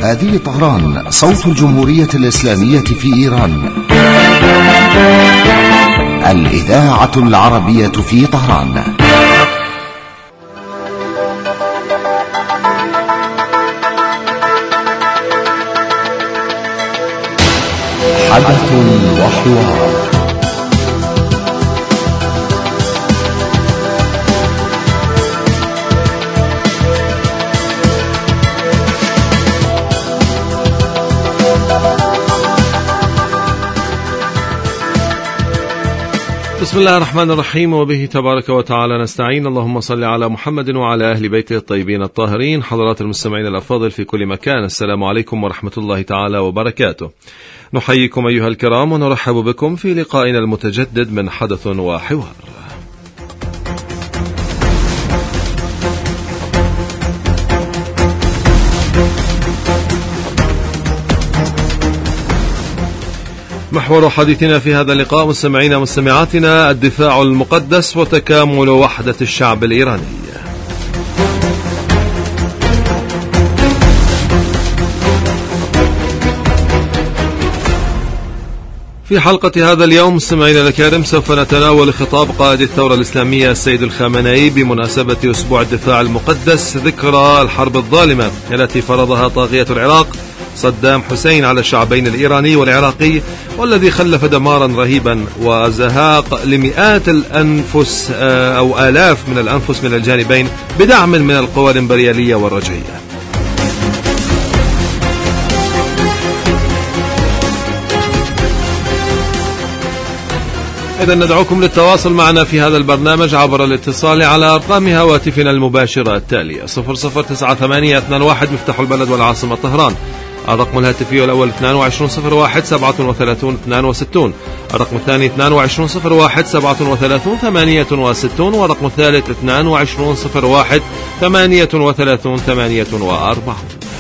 هذه طهران، صوت الجمهورية الإسلامية في إيران، الإذاعة العربية في طهران. حدث وحوار. بسم الله الرحمن الرحيم، وبه تبارك وتعالى نستعين. اللهم صل على محمد وعلى أهل بيته الطيبين الطاهرين. حضرات المستمعين الأفاضل في كل مكان، السلام عليكم ورحمة الله تعالى وبركاته. نحييكم أيها الكرام ونرحب بكم في لقائنا المتجدد من حدث وحوار. محور حديثنا في هذا اللقاء مستمعينا مستمعاتنا الدفاع المقدس وتكامل وحدة الشعب الإيراني. في حلقة هذا اليوم مستمعينا الكرام سوف نتناول خطاب قائد الثورة الإسلامية السيد الخامنئي بمناسبة أسبوع الدفاع المقدس، ذكرى الحرب الظالمة التي فرضها طاغية العراق صدام حسين على الشعبين الإيراني والعراقي، والذي خلف دمارا رهيبا وزهاق لمئات الأنفس أو آلاف من الأنفس من الجانبين بدعم من القوى الإمبريالية والرجعية. إذا ندعوكم للتواصل معنا في هذا البرنامج عبر الاتصال على أرقام هواتفنا المباشرة التالية: 009821 مفتاح البلد والعاصمة طهران، الرقم الهاتفي الأول 2201 37 62، الرقم الثاني 2201 37 68، والرقم الثالث 2201 38 48.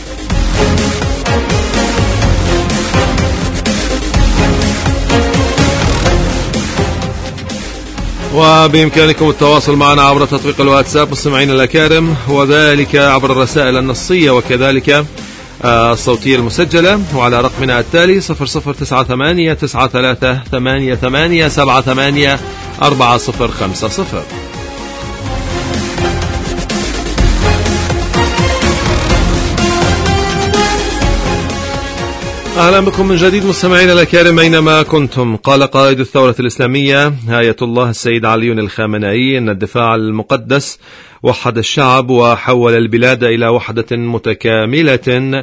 وبإمكانكم التواصل معنا عبر تطبيق الواتساب مستمعين الأكارم، وذلك عبر الرسائل النصية وكذلك الصوتية المسجلة، وعلى رقمنا التالي 00989388784050. أهلا بكم من جديد مستمعين الأكارم أينما كنتم. قال قائد الثورة الإسلامية آية الله السيد علي الخامنئي أن الدفاع المقدس وحد الشعب وحول البلاد إلى وحدة متكاملة،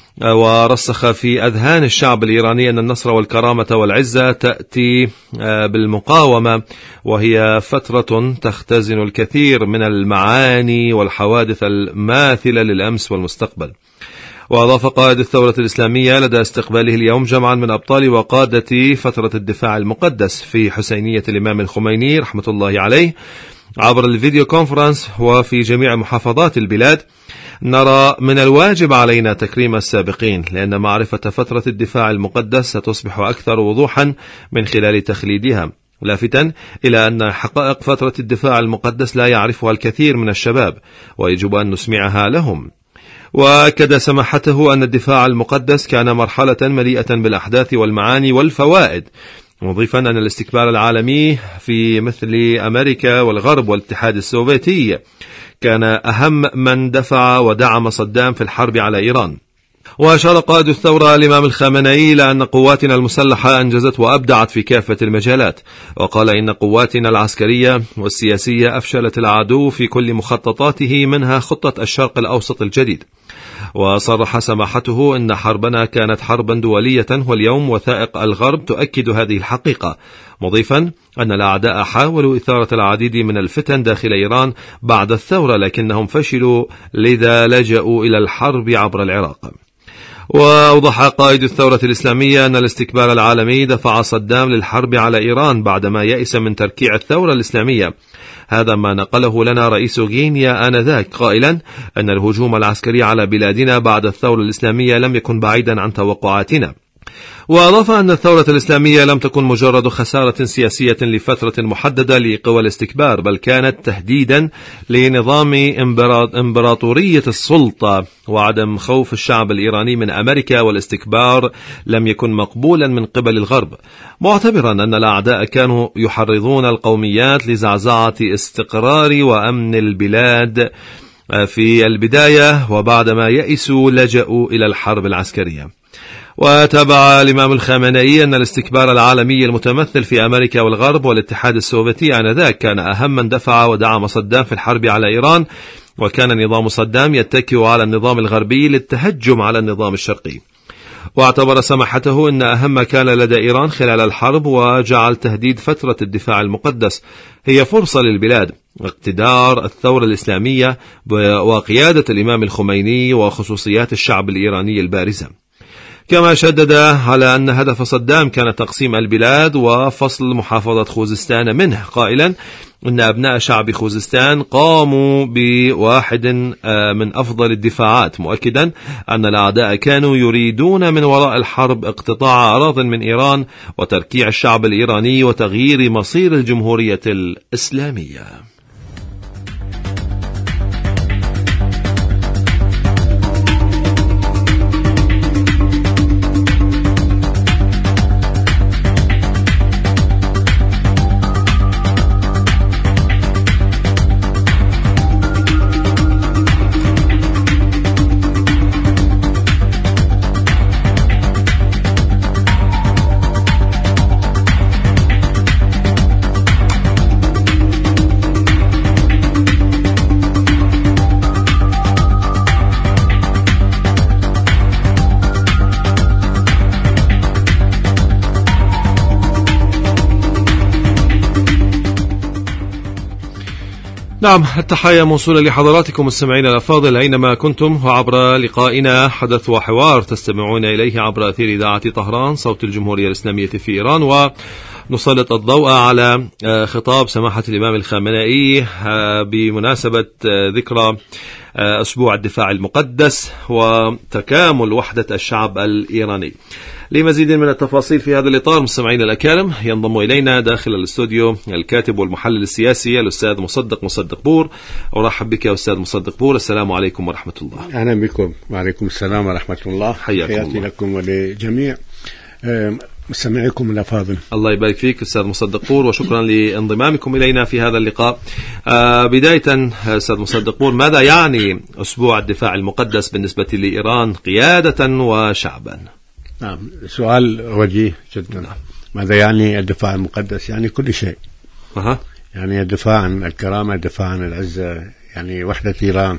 ورسخ في أذهان الشعب الإيراني أن النصر والكرامة والعزة تأتي بالمقاومة، وهي فترة تختزن الكثير من المعاني والحوادث الماثلة للأمس والمستقبل. وأضاف قائد الثورة الإسلامية لدى استقباله اليوم جمعا من أبطال وقادة فترة الدفاع المقدس في حسينية الإمام الخميني رحمة الله عليه عبر الفيديو كونفرنس وفي جميع محافظات البلاد، نرى من الواجب علينا تكريم السابقين، لأن معرفة فترة الدفاع المقدس ستصبح أكثر وضوحا من خلال تخليدها، لافتا إلى أن حقائق فترة الدفاع المقدس لا يعرفها الكثير من الشباب، ويجب أن نسمعها لهم. وأكد سماحته أن الدفاع المقدس كان مرحلة مليئة بالأحداث والمعاني والفوائد، مضيفا أن الاستكبار العالمي في مثل أمريكا والغرب والاتحاد السوفيتي كان أهم من دفع ودعم صدام في الحرب على إيران. وأشار قائد الثورة الإمام الخامنئي إلى أن قواتنا المسلحة أنجزت وأبدعت في كافة المجالات، وقال إن قواتنا العسكرية والسياسية أفشلت العدو في كل مخططاته، منها خطة الشرق الأوسط الجديد. وصرح سماحته أن حربنا كانت حربا دولية، واليوم وثائق الغرب تؤكد هذه الحقيقة، مضيفا أن الأعداء حاولوا إثارة العديد من الفتن داخل إيران بعد الثورة، لكنهم فشلوا، لذا لجأوا إلى الحرب عبر العراق. وأوضح قائد الثورة الإسلامية أن الاستكبار العالمي دفع صدام للحرب على إيران بعدما يئس من تركيع الثورة الإسلامية. هذا ما نقله لنا رئيس غينيا آنذاك، قائلا أن الهجوم العسكري على بلادنا بعد الثورة الإسلامية لم يكن بعيدا عن توقعاتنا، وأضاف أن الثورة الإسلامية لم تكن مجرد خسارة سياسية لفترة محددة لقوى الاستكبار، بل كانت تهديدا لنظام إمبراطورية السلطة، وعدم خوف الشعب الإيراني من أمريكا والاستكبار لم يكن مقبولا من قبل الغرب، معتبرا أن الأعداء كانوا يحرضون القوميات لزعزعة استقرار وأمن البلاد في البداية، وبعدما يئسوا لجأوا إلى الحرب العسكرية. وتابع الإمام الخامنئي أن الاستكبار العالمي المتمثل في أمريكا والغرب والاتحاد السوفيتي آنذاك كان أهم من دفع ودعم صدام في الحرب على إيران، وكان نظام صدام يتكئ على النظام الغربي للتهجم على النظام الشرقي. واعتبر سماحته أن أهم ما كان لدى إيران خلال الحرب وجعل تهديد فترة الدفاع المقدس هي فرصة للبلاد، اقتدار الثورة الإسلامية وقيادة الإمام الخميني وخصوصيات الشعب الإيراني البارزة. كما شدد على أن هدف صدام كان تقسيم البلاد وفصل محافظة خوزستان منه، قائلا أن أبناء شعب خوزستان قاموا بواحد من أفضل الدفاعات، مؤكدا أن الأعداء كانوا يريدون من وراء الحرب اقتطاع أراضٍ من إيران وتركيع الشعب الإيراني وتغيير مصير الجمهورية الإسلامية. نعم، التحية موصولة لحضراتكم مستمعين الأفاضل أينما كنتم، وعبر لقائنا حدث وحوار تستمعون إليه عبر أثير إذاعة طهران صوت الجمهورية الإسلامية في إيران، ونسلط الضوء على خطاب سماحة الإمام الخامنئي بمناسبة ذكرى أسبوع الدفاع المقدس وتكامل وحدة الشعب الإيراني. لمزيد من التفاصيل في هذا الإطار مستمعين الأكارم ينضم إلينا داخل الاستوديو الكاتب والمحلل السياسي الأستاذ مصدق بور. أرحب بك يا أستاذ مصدق بور، السلام عليكم ورحمة الله. أهلا بكم. وعليكم السلام ورحمة الله. حياتي لكم ولجميع مستمعيكم الأفاضل. الله يبارك فيك أستاذ مصدق بور، وشكرا لانضمامكم إلينا في هذا اللقاء. بداية أستاذ مصدق بور، ماذا يعني أسبوع الدفاع المقدس بالنسبة لإيران قيادة وشعبا؟ نعم، سؤال وجيه جدا. ماذا يعني الدفاع المقدس؟ يعني كل شيء. يعني الدفاع عن الكرامة، الدفاع عن العزة، يعني وحدة إيران،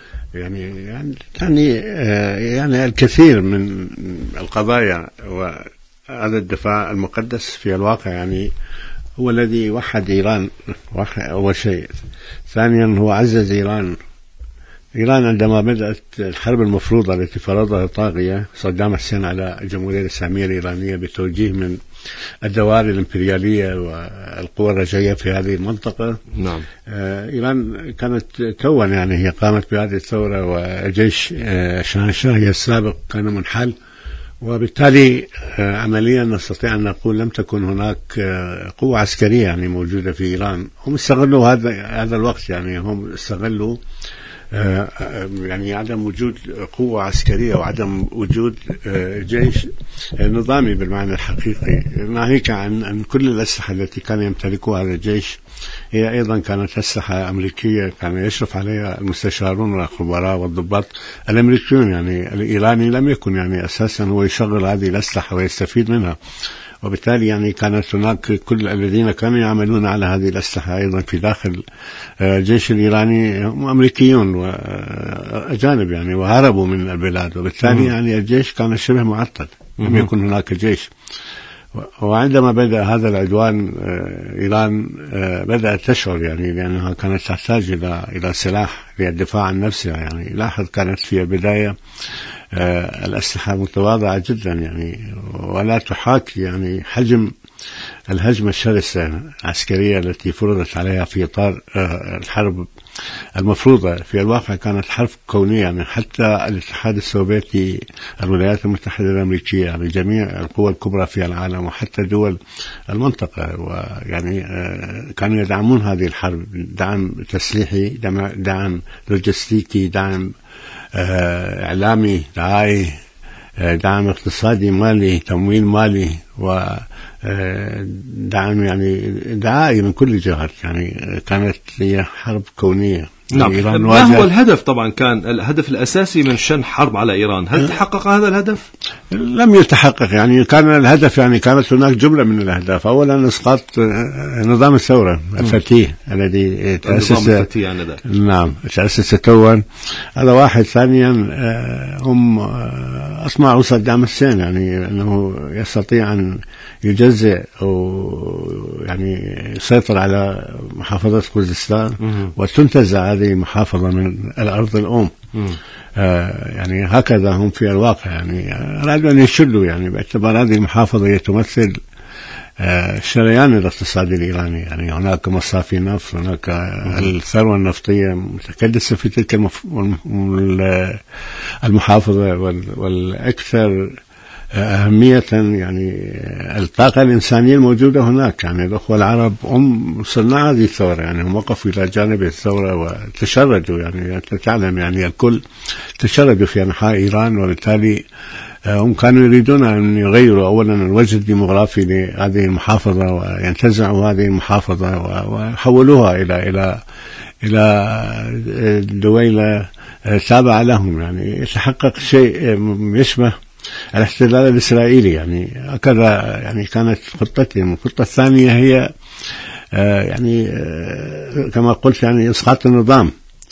يعني الكثير من القضايا. وهذا الدفاع المقدس في الواقع يعني هو الذي وحد إيران أول شيء. ثانيا هو عزز إيران عندما بدأت الحرب المفروضة التي فرضها الطاغية صدام حسين على الجمهورية الإسلامية الإيرانية بتوجيه من الدوائر الإمبريالية والقوى الرجعية في هذه المنطقة. نعم. إيران كانت توّا يعني هي قامت بهذه الثورة، وجيش شاهنشاهي السابق كان منحل، وبالتالي عمليا نستطيع أن نقول لم تكن هناك قوة عسكرية يعني موجودة في إيران. هم استغلوا هذا الوقت، يعني هم استغلوا يعني عدم وجود قوة عسكرية وعدم وجود جيش نظامي بالمعنى الحقيقي، ناهيك عن كل الأسلحة التي كان يمتلكها هذا الجيش. هي أيضا كانت أسلحة أمريكية كان يشرف عليها المستشارون والخبراء والضباط الأمريكيون. يعني الإيراني لم يكن يعني أساسا هو يشغل هذه الأسلحة ويستفيد منها، وبالتالي يعني كانت هناك كل الذين كانوا يعملون على هذه الأسلحة أيضا في داخل الجيش الإيراني هم أمريكيون وأجانب يعني، وهربوا من البلاد، وبالتالي يعني الجيش كان شبه معطل، لم يكن هناك جيش. وعندما بدأ هذا العدوان إيران بدأت تشعر يعني لأنها كانت تحتاج إلى سلاح للدفاع عن نفسها. يعني لاحظ كانت في البداية الأسلحة متواضعة جدا يعني، ولا تحاكي يعني حجم الهجمة الشرسة العسكرية التي فرضت عليها في إطار الحرب المفروضة. في الواقع كانت حرب كونية، يعني حتى الاتحاد السوفيتي، الولايات المتحدة الأمريكية، يعني جميع القوى الكبرى في العالم وحتى دول المنطقة، ويعني كانوا يدعمون هذه الحرب دعم تسليحي، دعم لوجستيكي، دعم إعلامي، دعائي، دعم اقتصادي مالي، تمويل مالي، ودعم يعني دعائي من كل جهات. يعني كانت هي حرب كونية. نعم. ما هو الهدف؟ طبعا كان الهدف الأساسي من شن حرب على إيران، هل تحقق هذا الهدف؟ لم يتحقق. يعني كان الهدف، يعني كانت هناك جملة من الأهداف. أولا إسقاط نظام الثورة الفتيه الذي تأسس، نعم تأسس توا، هذا واحد. ثانيا هم أصنعوا صدام حسين، يعني أنه يستطيع أن يجزئ أو يعني يسيطر على محافظة خوزستان وتنتزع هذه المحافظة من الأرض الأم. يعني هكذا هم في الواقع، يعني أرادوا أن يشلوا، يعني باعتبار هذه المحافظة هي تمثل الشريان الاقتصادي الإيراني. يعني هناك مصافي نفط، هناك الثروة النفطية متكدسة في تلك المحافظة، والأكثر أهمية يعني الطاقة الإنسانية الموجودة هناك. يعني الأخوة العرب هم صناع هذه الثورة، يعني هم وقفوا إلى جانب الثورة وتشردوا. يعني أنت تعلم، يعني الكل تشردوا في أنحاء إيران، وبالتالي هم كانوا يريدون أن يغيروا أولا الوجه الديمغرافي لهذه المحافظة وينتزعوا هذه المحافظة ويحولوها إلى دويلة تابعة لهم. يعني يتحقق شيء يشبه الاحتلال الإسرائيلي، يعني هكذا يعني كانت خطتهم. الخطة الثانية هي يعني كما قلت، يعني إسقاط النظام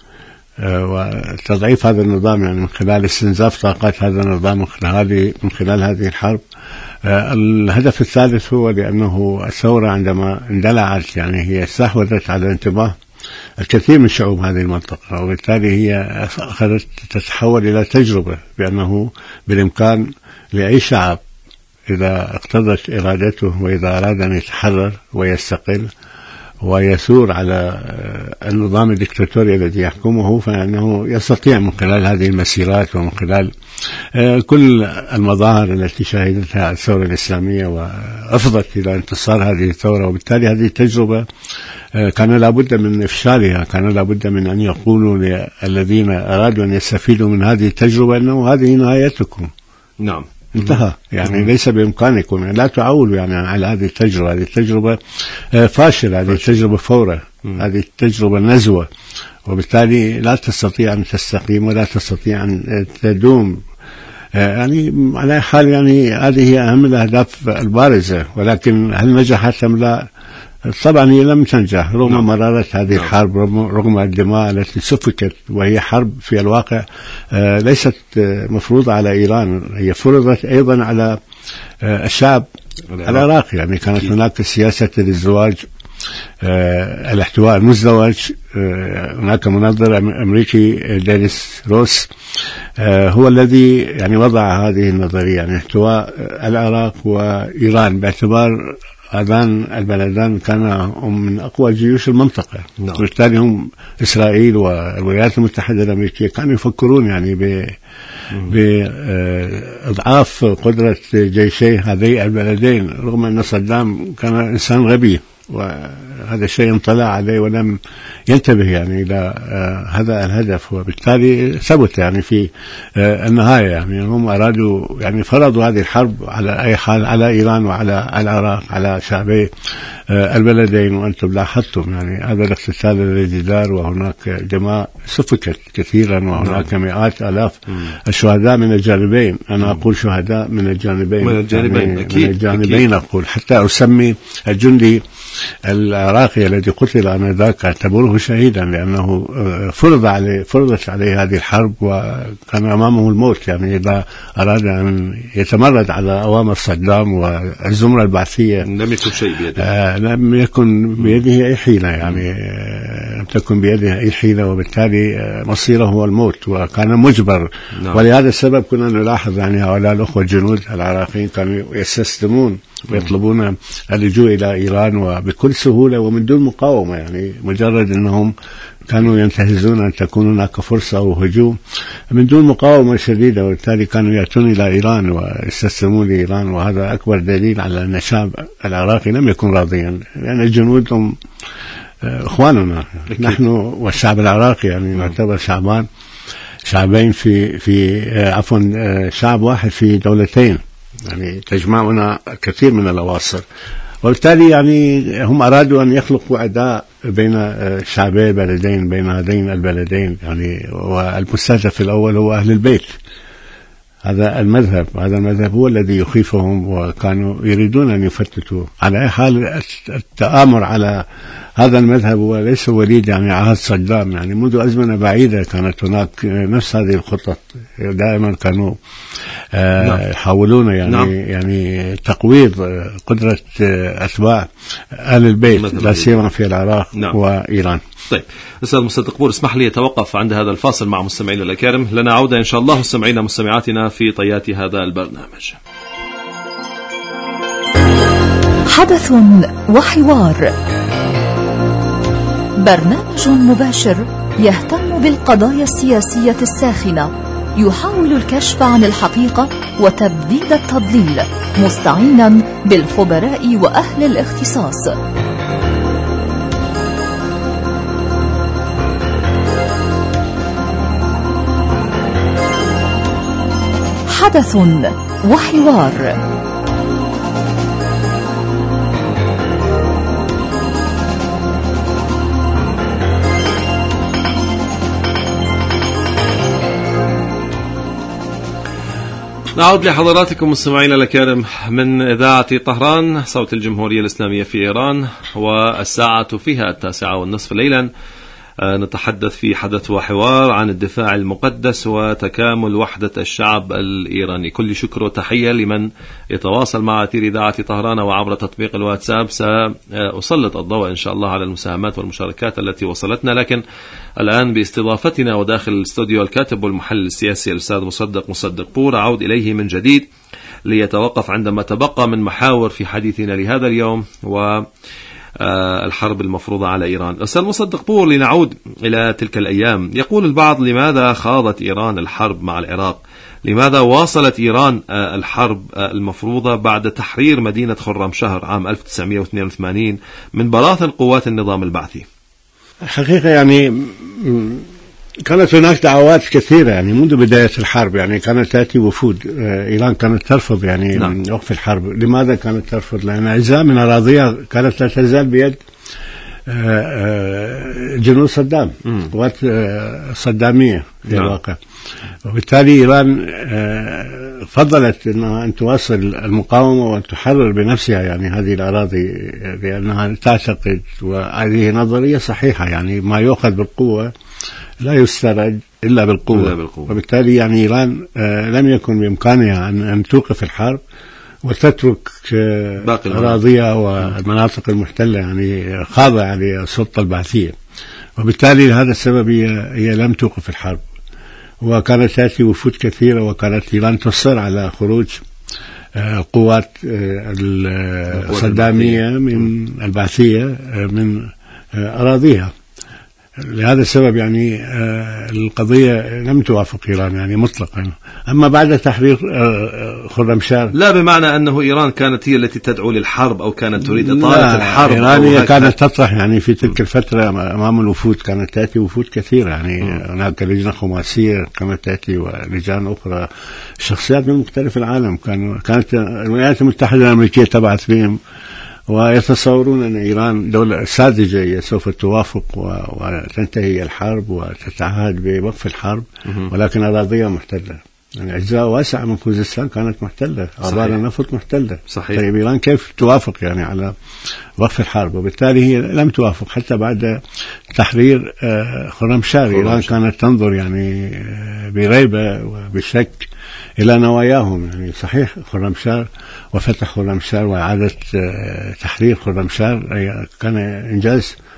وتضعيف هذا النظام، يعني من خلال استنزاف طاقات هذا النظام من خلال هذه الحرب. الهدف الثالث هو لأنه الثورة عندما اندلعت، يعني هي استحوذت على انتباه الكثير من شعوب هذه المنطقة، وبالتالي هي أخذت تتحول إلى تجربة بأنه بالإمكان لأي شعب إذا اقتضت إرادته وإذا أراد أن يتحرر ويستقل ويثور على النظام الدكتاتوري الذي يحكمه، فإنه يستطيع من خلال هذه المسيرات ومن خلال كل المظاهر التي شهدتها الثورة الإسلامية وأفضت إلى انتصار هذه الثورة. وبالتالي هذه التجربة كان لابد من إفشالها، كان لابد من أن يقولوا للذين أرادوا أن يستفيدوا من هذه التجربة أنه هذه نهايتكم. نعم، انتهى. يعني ليس بإمكانكم، يعني لا تعولوا يعني على هذه التجربة. هذه التجربة فاشلة، هذه التجربة فورة، هذه التجربة نزوة، وبالتالي لا تستطيع أن تستقيم ولا تستطيع أن تدوم. يعني على حال، يعني هذه هي أهم الأهداف البارزة، ولكن هل نجحت أم لا؟ طبعا هي لم تنجح رغم مرارة هذه الحرب، رغم الدماء التي سفكت، وهي حرب في الواقع ليست مفروضة على إيران، هي فرضت أيضا على الشعب العراقي. يعني كانت هناك سياسة الازدواج، الاحتواء المزدوج. هناك منظر أمريكي دينيس روس هو الذي يعني وضع هذه النظرية، يعني احتواء العراق وإيران باعتبار هذان البلدان كانا من أقوى جيوش المنطقة. وبالتالي هم إسرائيل والولايات المتحدة الأمريكية كانوا يفكرون يعني بإضعاف قدرة جيشي هذين البلدين، رغم أن صدام كان إنسان غبي وهذا الشيء انطلع عليه ولم ينتبه يعني إلى هذا الهدف، وبالتالي ثبت يعني في النهاية. يعني هم أرادوا يعني فرضوا هذه الحرب على أي حال على إيران وعلى العراق، على شعبي البلدين. وأنتم لاحظتم يعني هذا الاقتتال الذي دار، وهناك دماء سفكت كثيرا، وهناك مئات آلاف الشهداء من الجانبين. أنا أقول شهداء من الجانبين، من الجانبين أقول، حتى أسمي الجندي العراقي الذي قتل آنذاك اعتبره شهيدا، لأنه فرضت عليه هذه الحرب وكان أمامه الموت. يعني إذا أراد أن يتمرد على أوامر صدام والزمرة البعثية لم يكن شيء بيده، لم يكن بيده أي حيلة، يعني لم تكن بيده أي حيلة، وبالتالي مصيره هو الموت، وكان مجبر. ولهذا السبب كنا نلاحظ يعني هؤلاء الأخوة الجنود العراقيين كانوا يستسلمون ويطلبون اللجوء إلى إيران وبكل سهولة ومن دون مقاومة، يعني مجرد أنهم كانوا ينتهزون أن تكون هناك فرصة أو هجوم من دون مقاومة شديدة، وبالتالي كانوا يأتون إلى إيران ويستسلمون لإيران. وهذا أكبر دليل على أن الشعب العراقي لم يكن راضيا، لأن الجنود هم إخواننا نحن والشعب العراقي، يعني نعتبر شعبين شعب واحد في دولتين، يعني تجمعنا كثير من الأواصر. وبالتالي يعني هم أرادوا أن يخلقوا عداء بين شعبي البلدين، بين هذين البلدين يعني، والمستهدف الأول هو أهل البيت. هذا المذهب هو الذي يخيفهم، وكانوا يريدون أن يفتتوا. على أي حال التآمر على هذا المذهب هو ليس وليد يعني عهد صدام، يعني منذ أزمنة بعيدة كانت هناك نفس هذه الخطط، دائما كانوا يحاولون يعني تقويض قدرة أتباع أهل البيت لا سيما في العراق وإيران. طيب أستاذ مصدق بور، اسمح لي أتوقف عند هذا الفاصل مع مستمعينا الأكارم، لنا عودة إن شاء الله مستمعينا مستمعاتنا في طيات هذا البرنامج. حدث وحوار، برنامج مباشر يهتم بالقضايا السياسية الساخنة، يحاول الكشف عن الحقيقة وتبديد التضليل، مستعينا بالخبراء وأهل الاختصاص. حدث وحوار. نعود لحضراتكم مستمعينا الكرام من إذاعة طهران صوت الجمهورية الإسلامية في إيران، والساعة فيها 9:30 ليلا. نتحدث في حدث وحوار عن الدفاع المقدس وتكامل وحدة الشعب الإيراني. كل شكر وتحية لمن يتواصل مع أثير إذاعة طهران وعبر تطبيق الواتساب. سأسلط الضوء إن شاء الله على المساهمات والمشاركات التي وصلتنا، لكن الآن باستضافتنا وداخل الاستوديو الكاتب والمحلل السياسي الأستاذ مصدق بور، أعود إليه من جديد ليتوقف عندما تبقى من محاور في حديثنا لهذا اليوم الحرب المفروضة على إيران. أستاذ مصدق بور، لنعود إلى تلك الأيام. يقول البعض: لماذا خاضت إيران الحرب مع العراق؟ لماذا واصلت إيران الحرب المفروضة بعد تحرير مدينة خرمشهر عام 1982 من براثن قوات النظام البعثي؟ حقيقة يعني كانت هناك دعوات كثيرة يعني منذ بداية الحرب، يعني كانت تأتي وفود. إيران كانت ترفض يعني من وقف الحرب. لماذا كانت ترفض؟ لأن أجزاء من أراضيها كانت لا تزال بيد جنود صدام، قوات صدامية في الواقع. وبالتالي إيران فضلت أن تواصل المقاومة وأن تحرر بنفسها يعني هذه الأراضي، لأنها تعتقد، وهذه نظرية صحيحة، يعني ما يؤخذ بالقوة لا يسترد إلا بالقوة. وبالتالي يعني إيران لم يكن بإمكانها أن توقف الحرب وتترك أراضيها والمناطق المحتلة يعني خاضعة للسلطة البعثية. وبالتالي لهذا السبب هي لم توقف الحرب، وكانت تأتي وفود كثيرة، وكانت إيران تصر على خروج قوات الصدامية من البعثية من أراضيها. لهذا السبب يعني القضية لم توافق إيران يعني مطلقا. أما بعد تحرير خرمشهر، لا بمعنى أنه إيران كانت هي التي تدعو للحرب أو كانت تريد إطالة الحرب. إيران هي كانت تطرح يعني في تلك الفترة أمام الوفود، كانت تأتي وفود كثيرة يعني هناك لجنة خماسية كانت تأتي ولجان أخرى، شخصيات من مختلف العالم. كانت الولايات المتحدة الأمريكية تبعث بهم، ويتصورون أن إيران دولة ساذجة سوف توافق وتنتهي الحرب وتتعهد بوقف الحرب، ولكن أراضيها محتلة. يعني أجزاء واسعة من خوزستان كانت محتلة، آبار النفط محتلة. صحيح. طيب إيران كيف توافق يعني على وقف الحرب؟ وبالتالي هي لم توافق حتى بعد تحرير خرمشهر. إيران كانت تنظر يعني بريبة وبشك إلى نواياهم. يعني صحيح خرمشهر وفتح خرمشهر وإعادة تحرير خرمشهر كان إنجاز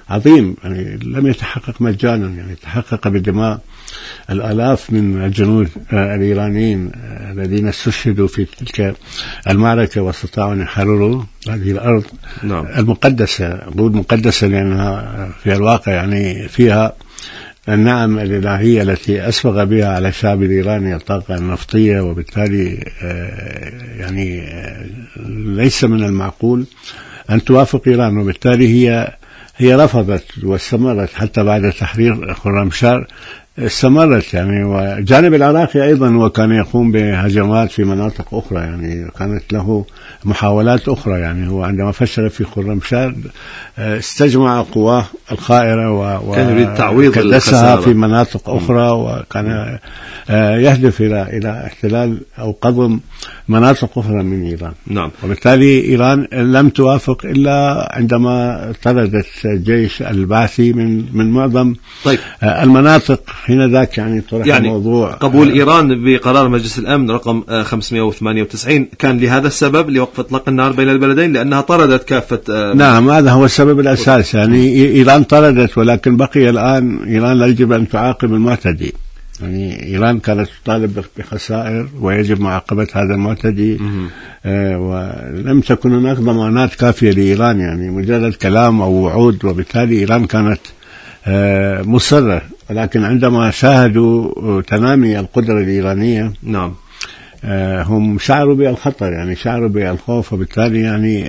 عظيم يعني لم يتحقق مجانا، يعني تحقق بدماء الآلاف من الجنود الإيرانيين الذين استشهدوا في تلك المعركة واستطاعوا أن يحرروا هذه الأرض المقدسة. أقول مقدسة لأنها في الواقع يعني فيها النعم الإلهية التي أسبغ بها على الشعب الإيراني الطاقة النفطية، وبالتالي يعني ليس من المعقول أن توافق إيران، وبالتالي هي رفضت واستمرت حتى بعد تحرير خرمشار استمرت يعني. والجانب العراقي أيضا وكان يقوم بهجمات في مناطق أخرى، يعني كانت له محاولات أخرى. يعني هو عندما فشل في خرمشار استجمع قواه الخائرة وكدسها في مناطق أخرى، وكان يهدف إلى احتلال أو قضم مناطق أخرى من إيران. نعم. وبالتالي إيران لم توافق إلا عندما طردت الجيش البعثي من معظم المناطق حين ذاك. يعني طرح يعني الموضوع قبول إيران بقرار مجلس الأمن رقم 598 كان لهذا السبب لوقف إطلاق النار بين البلدين، لأنها طردت كافة نعم هذا هو السبب الأساس. يعني إيران طردت، ولكن بقي الآن إيران لا يجب أن تعاقب المعتدي. يعني إيران كانت تطالب بخسائر ويجب معاقبة هذا المعتدي، ولم تكن هناك ضمانات كافية لإيران، يعني مجرد كلام أو وعود، وبالتالي إيران كانت مصرة. ولكن عندما شاهدوا تنامي القدرة الإيرانية نعم هم شعروا بالخطر، يعني شعروا بالخوف، وبالتالي يعني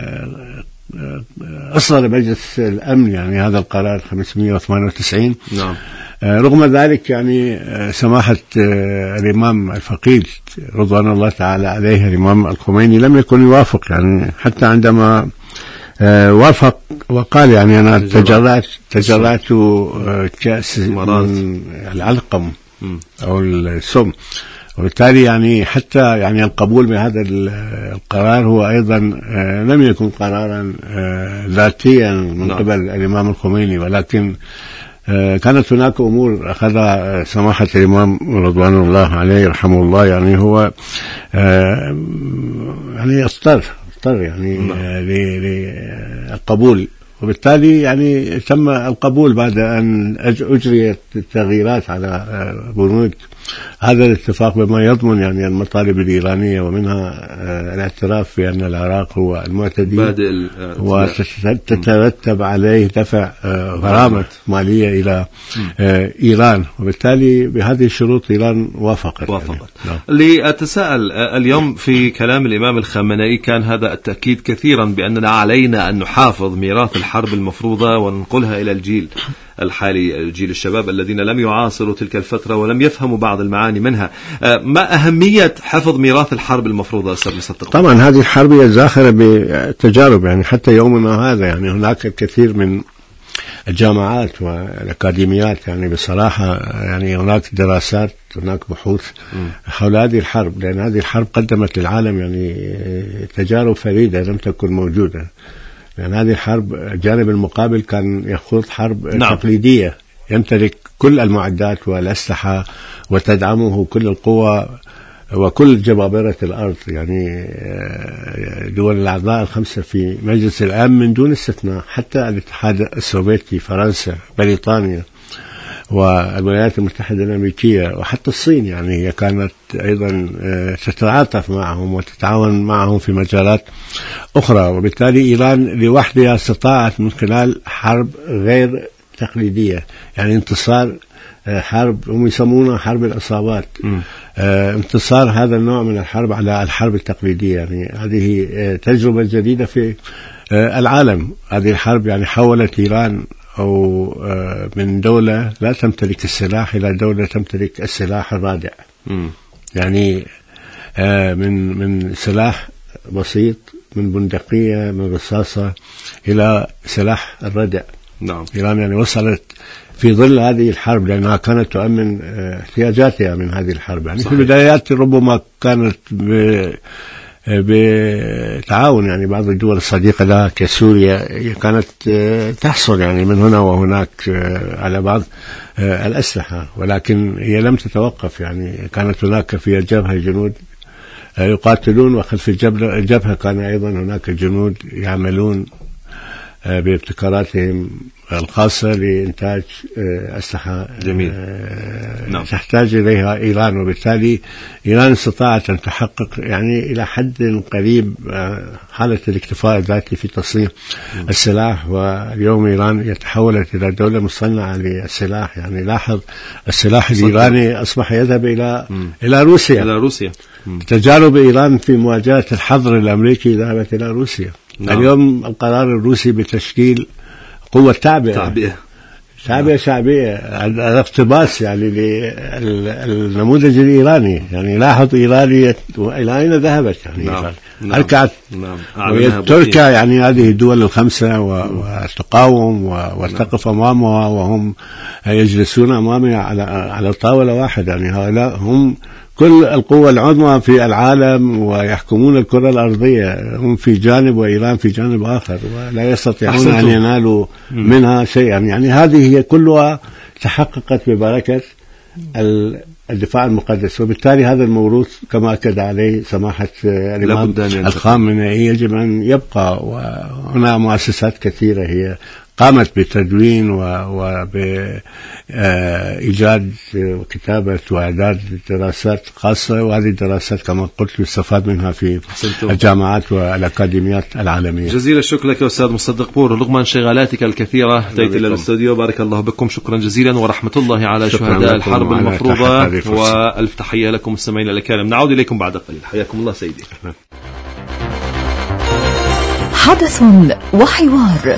أصدر مجلس الأمن يعني هذا القرار 598. نعم. رغم ذلك يعني سماحة الإمام الفقيد رضوان الله تعالى عليه الإمام الخميني لم يكن يوافق، يعني حتى عندما وافق وقال يعني أنا تجرعت كأس من العلقم أو السم. وبالتالي يعني حتى يعني القبول بهذا القرار هو أيضا لم يكن قرارا ذاتيا من قبل الإمام الخميني، ولكن كانت هناك أمور أخذها سماحة الإمام رضوان الله عليه رحمه الله. يعني هو يعني اضطر يعني للقبول، وبالتالي يعني تم القبول بعد أن أجريت التغييرات على بنود هذا الاتفاق بما يضمن يعني المطالب الإيرانية، ومنها الاعتراف بأن العراق هو المعتدي، وتترتب عليه دفع غرامة مالية إلى إيران. وبالتالي بهذه الشروط إيران وافقت. نعم. لأتساءل اليوم في كلام الإمام الخامنئي كان هذا التأكيد كثيرا بأننا علينا أن نحافظ ميراث الحرب المفروضة وننقلها إلى الجيل الحالي، جيل الشباب الذين لم يعاصروا تلك الفترة ولم يفهموا بعض المعاني منها. ما أهمية حفظ ميراث الحرب المفروضة أستاذ مصدق؟ طبعا هذه الحرب هي زاخرة بالتجارب، يعني حتى يومنا هذا يعني هناك الكثير من الجامعات والأكاديميات يعني بصراحة يعني هناك دراسات، هناك بحوث حول هذه الحرب، لأن هذه الحرب قدمت للعالم يعني تجارب فريدة لم تكن موجودة. لأن هذه الحرب الجانب المقابل كان يخوض حرب تقليدية يمتلك كل المعدات والأسلحة وتدعمه كل القوى وكل جبابرة الأرض، يعني دول الأعضاء الخمسة في مجلس الأمن من دون استثناء، حتى الاتحاد السوفيتي، فرنسا، بريطانيا، والولايات المتحدة الأمريكية، وحتى الصين، يعني هي كانت أيضا تتعاطف معهم وتتعاون معهم في مجالات أخرى. وبالتالي إيران لوحدها استطاعت من خلال حرب غير تقليدية، يعني انتصار حرب هم يسمونها حرب الإصابات، انتصار هذا النوع من الحرب على الحرب التقليدية. يعني هذه تجربة جديدة في العالم. هذه الحرب يعني حولت إيران أو من دولة لا تمتلك السلاح إلى دولة تمتلك السلاح الرادع، يعني من سلاح بسيط، من بندقية، من رصاصة، إلى سلاح الردع. نعم. إيران يعني وصلت في ظل هذه الحرب، لأنها كانت تؤمن احتياجاتها من هذه الحرب. يعني صحيح. في البدايات ربما كانت بتعاون يعني بعض الدول الصديقة لها كسوريا كانت تحصل يعني من هنا وهناك على بعض الأسلحة، ولكن هي لم تتوقف. يعني كانت هناك في الجبهة جنود يقاتلون، وخلف الجبهة كان أيضا هناك جنود يعملون بابتكاراتهم الخاصة لإنتاج أسلحة تحتاج إليها إيران، وبالتالي إيران استطاعت أن تحقق يعني إلى حد قريب حالة الاكتفاء الذاتي في تصنيع السلاح. واليوم إيران يتحولت إلى دولة مصنعة للسلاح. يعني لاحظ السلاح الإيراني أصبح يذهب إلى روسيا. تجارب إيران في مواجهة الحظر الأمريكي ذهبت إلى روسيا. اليوم القرار الروسي بتشكيل قوة تعبئة شعبية، الاقتباس يعني للنموذج الإيراني. يعني لاحظ إيرانية إلى أين ذهبت يعني. أركعت تركيا يعني هذه الدول الخمسة وتقاوم وتقف أمامها، وهم يجلسون أمامها على طاولة واحدة. يعني هؤلاء هم كل القوى العظمى في العالم ويحكمون الكرة الأرضية، هم في جانب وإيران في جانب آخر، ولا يستطيعون أن ينالوا منها شيئا. يعني هذه هي كلها تحققت ببركة الدفاع المقدس. وبالتالي هذا الموروث كما أكد عليه سماحة الإمام الخامنئي يجب أن يبقى. وهنا مؤسسات كثيرة هي قامت بتدوين وبإيجاد وكتابة وإعداد دراسات خاصة، وهذه الدراسات كما قلت يستفاد منها في الجامعات والأكاديميات العالمية. جزيل الشكر لك أستاذ مصدق بور، رغم انشغالاتك الكثيرة أتيت إلى الاستوديو. بارك الله بكم، شكرا جزيلا، ورحمة الله على شهداء الحرب المفروضة، وألف تحية لكم مستمعين الكرام. نعود إليكم بعد قليل. حياكم الله سيدي. حدث وحوار.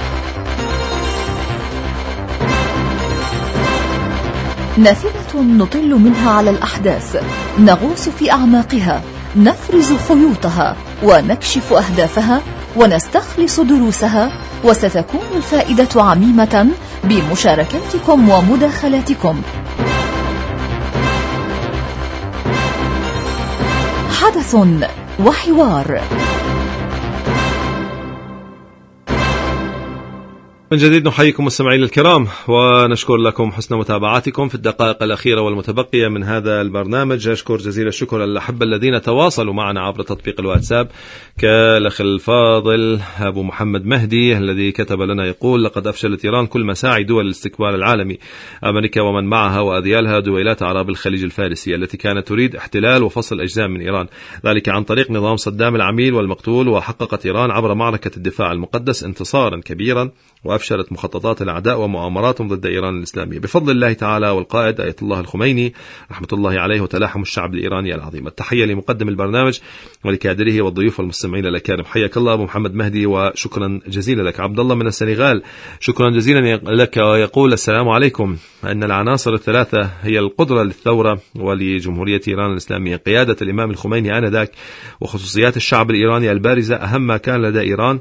نافذة نطل منها على الأحداث، نغوص في أعماقها، نفرز خيوطها ونكشف أهدافها ونستخلص دروسها، وستكون الفائدة عميمة بمشاركاتكم ومداخلاتكم. حدث وحوار. من جديد نحييكم مستمعين الكرام، ونشكر لكم حسن متابعتكم في الدقائق الأخيرة والمتبقية من هذا البرنامج. أشكر جزيل الشكر الأحبة الذين تواصلوا معنا عبر تطبيق الواتساب، كالأخ الفاضل أبو محمد مهدي الذي كتب لنا يقول: لقد أفشلت إيران كل مساعي دول الاستكبار العالمي، أمريكا ومن معها وأذيالها دويلات أعراب الخليج الفارسي التي كانت تريد احتلال وفصل أجزاء من إيران، ذلك عن طريق نظام صدام العميل والمقتول. وحققت إيران عبر معركة الدفاع المقدس انتصارا كبيرا، وأفشلت مخططات الأعداء ومؤامراتهم ضد إيران الإسلامية بفضل الله تعالى والقائد آية الله الخميني رحمة الله عليه وتلاحم الشعب الإيراني العظيم. التحية لمقدم البرنامج ولكادره والضيوف والمستمعين الأكارم. حياك الله أبو محمد مهدي، وشكرا جزيلا لك. عبد الله من السنغال، شكرا جزيلا لك، ويقول: السلام عليكم. أن العناصر الثلاثة هي القدرة للثورة ولجمهورية إيران الإسلامية، قيادة الإمام الخميني آنذاك، وخصوصيات الشعب الإيراني البارزة، أهم ما كان لدى إيران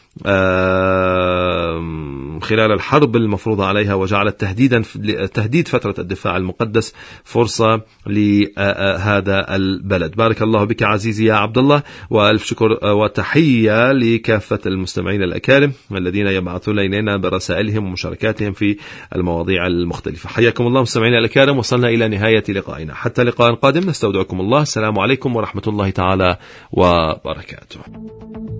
خلال الحرب المفروضة عليها، وجعلت تهديد فترة الدفاع المقدس فرصة لهذا البلد. بارك الله بك عزيزي يا عبد الله، وألف شكر وتحية لكافة المستمعين الأكارم الذين يبعثون إلينا برسائلهم ومشاركاتهم في المواضيع المختلفة. حياكم الله مستمعين الأكارم، وصلنا إلى نهاية لقائنا، حتى لقاء قادم نستودعكم الله. السلام عليكم ورحمة الله تعالى وبركاته.